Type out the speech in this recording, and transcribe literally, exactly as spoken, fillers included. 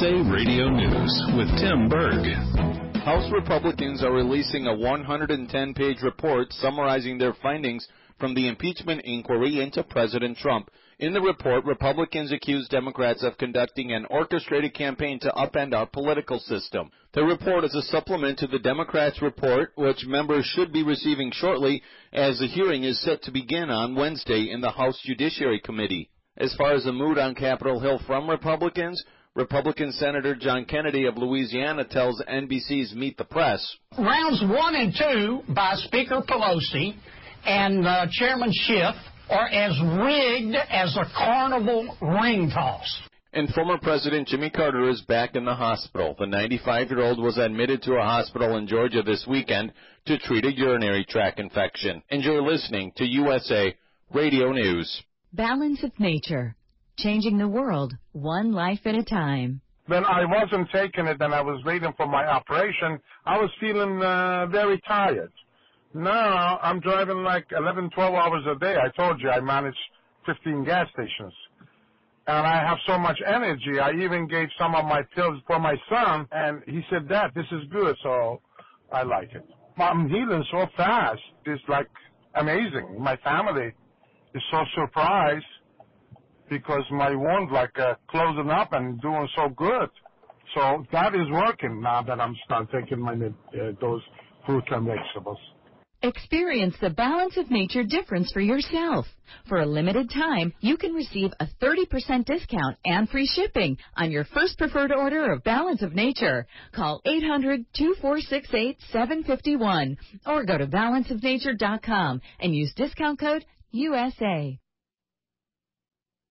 A Radio News with Tim Berg. House Republicans are releasing a one hundred ten page report summarizing their findings from the impeachment inquiry into President Trump. In the report, Republicans accuse Democrats of conducting an orchestrated campaign to upend our political system. The report is a supplement to the Democrats' report, which members should be receiving shortly, as the hearing is set to begin on Wednesday in the House Judiciary Committee. As far as the mood on Capitol Hill from Republicans, Republican Senator John Kennedy of Louisiana tells N B C's Meet the Press. Rounds one and two by Speaker Pelosi and uh, Chairman Schiff are as rigged as a carnival ring toss. And former President Jimmy Carter is back in the hospital. The ninety-five-year-old was admitted to a hospital in Georgia this weekend to treat a urinary tract infection. And you're listening to U S A Radio News. Balance of Nature. Changing the world, one life at a time. When I wasn't taking it and I was waiting for my operation, I was feeling uh, very tired. Now I'm driving like eleven, twelve hours a day. I told you I manage fifteen gas stations. And I have so much energy. I even gave some of my pills for my son, and he said, Dad, this is good, so I like it. I'm healing so fast. It's like amazing. My family is so surprised because my wound like uh, closing up and doing so good. So that is working now that I'm start taking my uh, those fruits and vegetables. Experience the Balance of Nature difference for yourself. For a limited time, you can receive a thirty percent discount and free shipping on your first preferred order of Balance of Nature. Call eight hundred, two four six eight, seven five one or go to balance of nature dot com and use discount code U S A.